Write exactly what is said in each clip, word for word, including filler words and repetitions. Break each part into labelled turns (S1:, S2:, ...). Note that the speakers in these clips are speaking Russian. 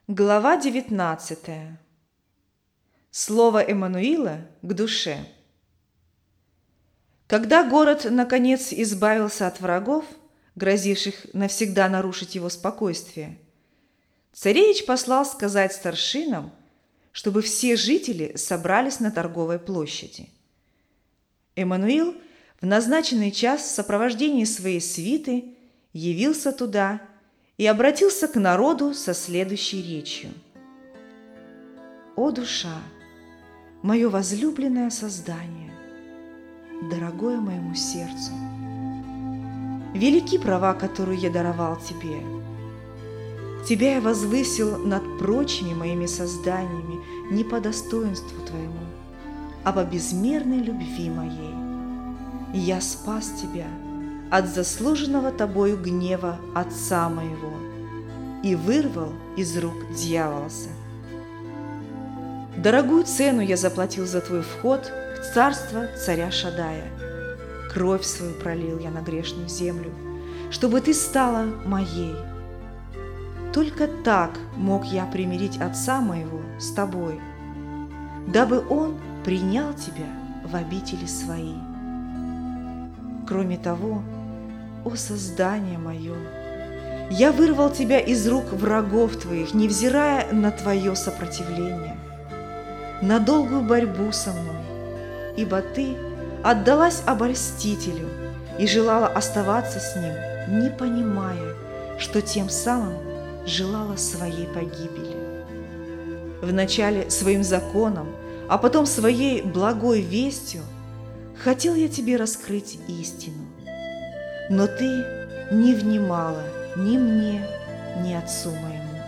S1: Глава девятнадцатая. Слово Эммануила к душе. Когда город, наконец, избавился от врагов, грозивших навсегда нарушить его спокойствие, царевич послал сказать старшинам, чтобы все жители собрались на торговой площади. Эммануил в назначенный час в сопровождении своей свиты явился туда и обратился к народу со следующей речью. «О душа, мое возлюбленное создание, дорогое моему сердцу, велики права, которые я даровал тебе. Тебя я возвысил над прочими моими созданиями не по достоинству твоему, а по безмерной любви моей. И я спас тебя от заслуженного тобою гнева отца моего и вырвал из рук дьяволоса. Дорогую цену я заплатил за твой вход в царство царя Шадая. Кровь свою пролил я на грешную землю, чтобы ты стала моей. Только так мог я примирить отца моего с тобой, дабы он принял тебя в обители свои. Кроме того, о создание мое, я вырвал тебя из рук врагов твоих, невзирая на твое сопротивление, на долгую борьбу со мной, ибо ты отдалась обольстителю и желала оставаться с ним, не понимая, что тем самым желала своей погибели. Вначале своим законом, а потом своей благой вестью хотел я тебе раскрыть истину, но ты не внимала ни мне, ни отцу моему.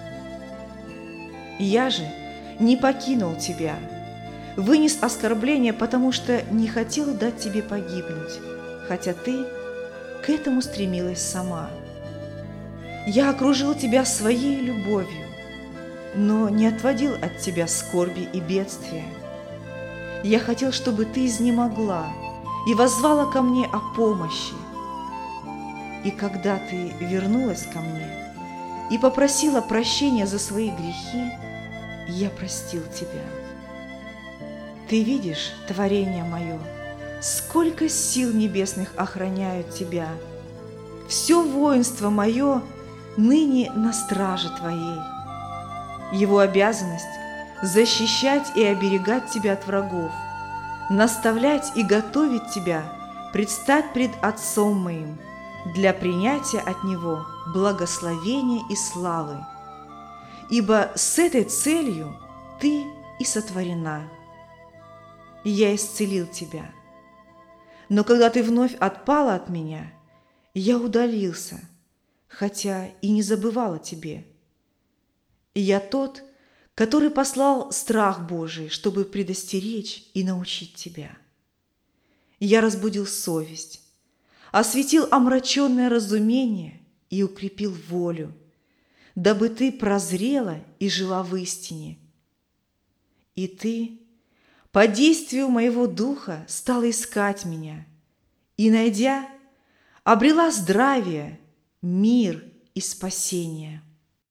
S1: Я же не покинул тебя, вынес оскорбление, потому что не хотел дать тебе погибнуть, хотя ты к этому стремилась сама. Я окружил тебя своей любовью, но не отводил от тебя скорби и бедствия. Я хотел, чтобы ты изнемогла и воззвала ко мне о помощи. И когда ты вернулась ко мне и попросила прощения за свои грехи, я простил тебя. Ты видишь, творение мое, сколько сил небесных охраняют тебя. Все воинство мое ныне на страже твоей. Его обязанность – защищать и оберегать тебя от врагов, наставлять и готовить тебя предстать пред Отцом моим для принятия от Него благословения и славы. Ибо с этой целью ты и сотворена. И я исцелил тебя. Но когда ты вновь отпала от меня, я удалился, хотя и не забывал о тебе. И я тот, который послал страх Божий, чтобы предостеречь и научить тебя. Я разбудил совесть, осветил омраченное разумение и укрепил волю, дабы ты прозрела и жила в истине. И ты, по действию моего духа, стала искать меня, и, найдя, обрела здравие, мир и спасение.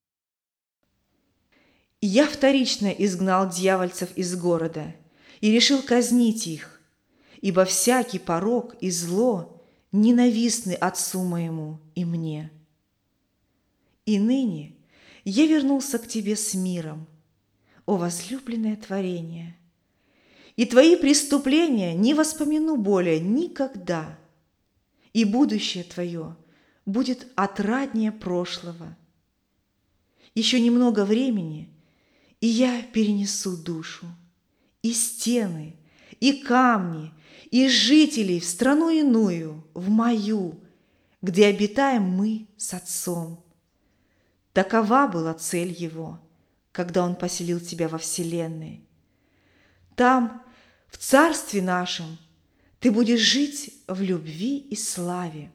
S1: Я вторично изгнал дьявольцев из города и решил казнить их, ибо всякий порок и зло ненавистны отцу моему и мне. И ныне я вернулся к тебе с миром, о возлюбленное творение, и твои преступления не воспомяну более никогда, и будущее твое будет отраднее прошлого. Еще немного времени, и я перенесу душу, и стены, и камни, и жителей в страну иную, в мою, где обитаем мы с Отцом. Такова была цель Его, когда Он поселил тебя во вселенной. Там, в Царстве нашем, ты будешь жить в любви и славе.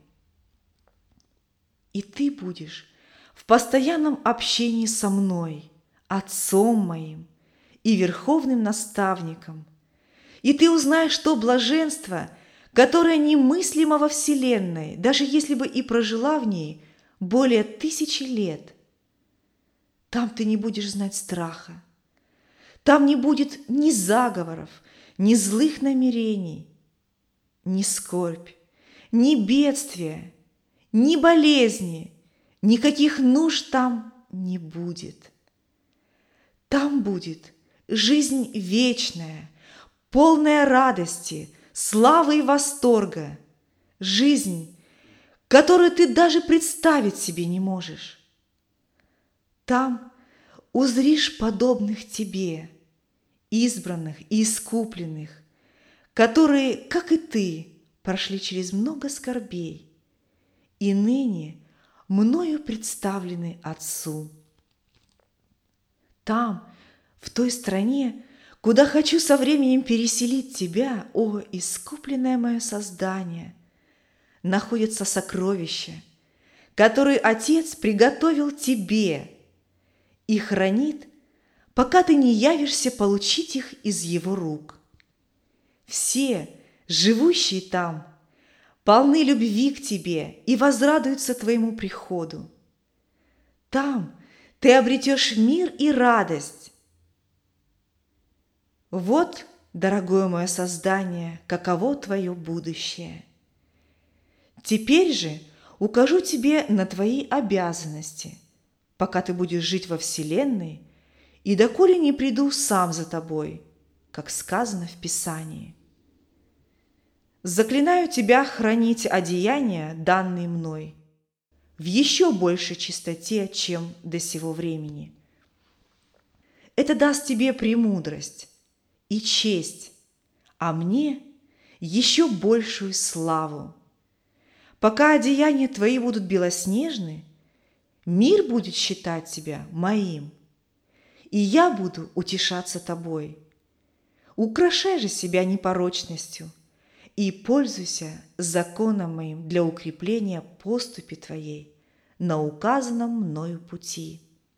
S1: И ты будешь в постоянном общении со мной, Отцом моим и Верховным Наставником. И ты узнаешь то блаженство, которое немыслимо во вселенной, даже если бы и прожила в ней более тысячи лет. Там ты не будешь знать страха. Там не будет ни заговоров, ни злых намерений, ни скорбь, ни бедствия, ни болезни, никаких нужд там не будет. Там будет жизнь вечная, полная радости, славы и восторга, жизнь, которую ты даже представить себе не можешь. Там узришь подобных тебе, избранных и искупленных, которые, как и ты, прошли через много скорбей и ныне мною представлены Отцу. Там, в той стране, куда хочу со временем переселить тебя, о, искупленное мое создание, находятся сокровища, которые Отец приготовил тебе и хранит, пока ты не явишься получить их из Его рук. Все, живущие там, полны любви к тебе и возрадуются твоему приходу. Там ты обретешь мир и радость. Вот, дорогое мое создание, каково твое будущее. Теперь же укажу тебе на твои обязанности, пока ты будешь жить во вселенной, и доколе не приду сам за тобой, как сказано в Писании. Заклинаю тебя хранить одеяния, данные мной, в еще большей чистоте, чем до сего времени. Это даст тебе премудрость и честь, а мне еще большую славу. Пока одеяния твои будут белоснежны, мир будет считать тебя моим, и я буду утешаться тобой. Украшай же себя непорочностью и пользуйся законом моим для укрепления поступи твоей на указанном мною пути.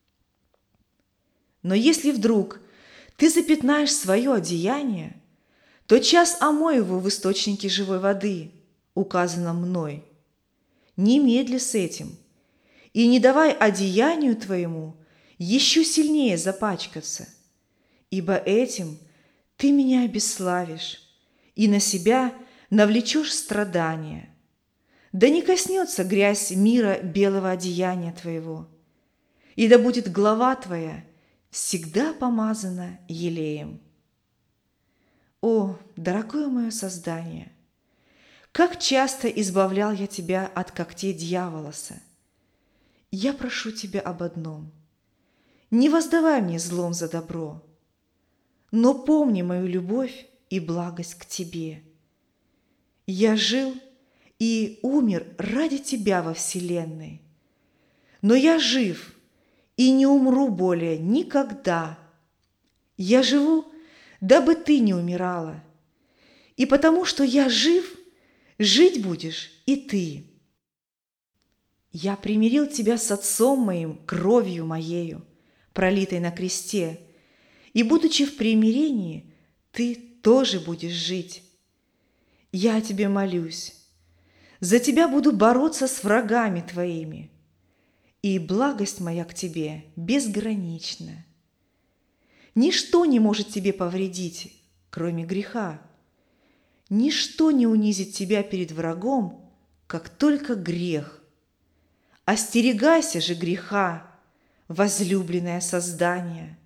S1: Но если вдруг ты запятнаешь свое одеяние, то час омой его в источнике живой воды, указанном мной. Немедли с этим, и не давай одеянию твоему еще сильнее запачкаться, ибо этим ты меня обесславишь и на себя навлечешь страдания. Да не коснется грязь мира белого одеяния твоего, и да будет глава твоя всегда помазана елеем. О, дорогое мое создание! Как часто избавлял я тебя от когтей дьяволоса! Я прошу тебя об одном: не воздавай мне злом за добро, но помни мою любовь и благость к тебе. Я жил и умер ради тебя во вселенной, но я жив и не умру более никогда. Я живу, дабы ты не умирала, и потому что я жив, жить будешь и ты. Я примирил тебя с Отцом моим кровью моею, пролитой на кресте, и, будучи в примирении, ты тоже будешь жить. Я о тебе молюсь, за тебя буду бороться с врагами твоими, и благость моя к тебе безгранична. Ничто не может тебе повредить, кроме греха. Ничто не унизит тебя перед врагом, как только грех. Остерегайся же греха, возлюбленное создание.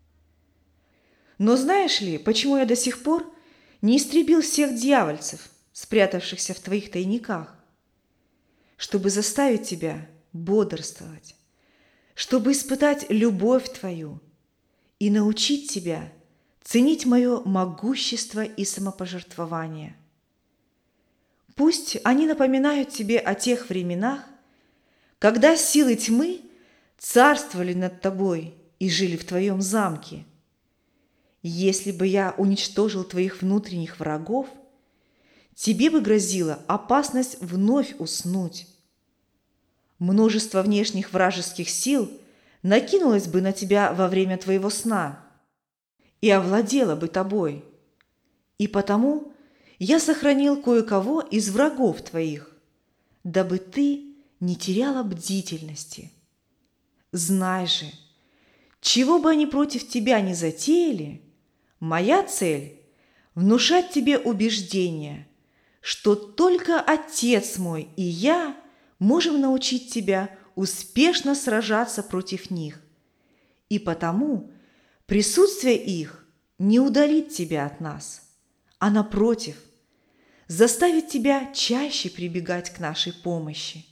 S1: Но знаешь ли, почему я до сих пор не истребил всех дьявольцев, спрятавшихся в твоих тайниках? Чтобы заставить тебя бодрствовать, чтобы испытать любовь твою и научить тебя ценить мое могущество и самопожертвование. Пусть они напоминают тебе о тех временах, когда силы тьмы царствовали над тобой и жили в твоем замке. Если бы я уничтожил твоих внутренних врагов, тебе бы грозила опасность вновь уснуть. Множество внешних вражеских сил накинулось бы на тебя во время твоего сна и овладело бы тобой. И потому я сохранил кое-кого из врагов твоих, дабы ты не теряла бдительности. Знай же, Чего бы они против тебя ни затеяли, моя цель – внушать тебе убеждение, что только Отец мой и я можем научить тебя успешно сражаться против них, и потому присутствие их не удалит тебя от нас, а напротив, заставит тебя чаще прибегать к нашей помощи.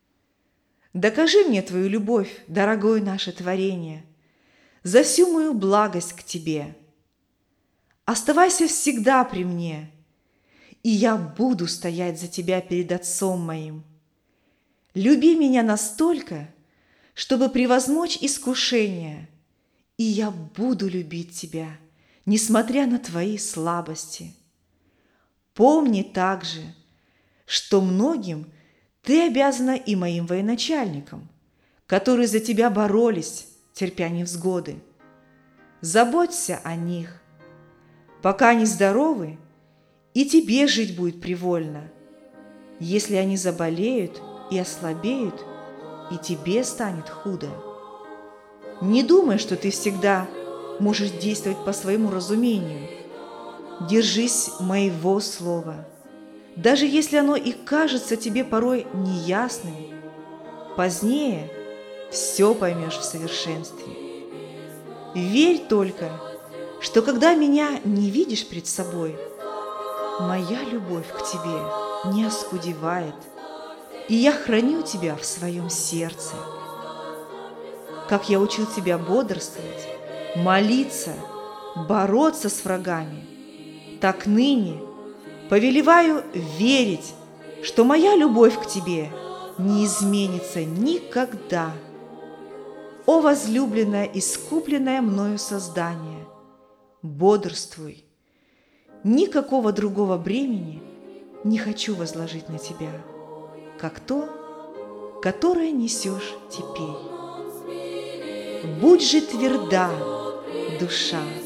S1: Докажи мне твою любовь, дорогое наше творение, за всю мою благость к тебе. Оставайся всегда при мне, и я буду стоять за тебя перед Отцом моим. Люби меня настолько, чтобы превозмочь искушение, и я буду любить тебя, несмотря на твои слабости. Помни также, что многим ты обязана и моим военачальникам, которые за тебя боролись, терпя невзгоды. Заботься о них. Пока они здоровы, и тебе жить будет привольно. Если они заболеют и ослабеют, и тебе станет худо. Не думай, что ты всегда можешь действовать по своему разумению. Держись моего слова. Даже если оно и кажется тебе порой неясным, позднее все поймешь в совершенстве. Верь только, что когда меня не видишь пред собой, моя любовь к тебе не оскудевает, и я храню тебя в своем сердце. Как я учил тебя бодрствовать, молиться, бороться с врагами, так ныне повелеваю верить, что моя любовь к тебе не изменится никогда. О возлюбленное, искупленное мною создание, бодрствуй. Никакого другого бремени не хочу возложить на тебя, как то, которое несешь теперь. Будь же тверда, душа,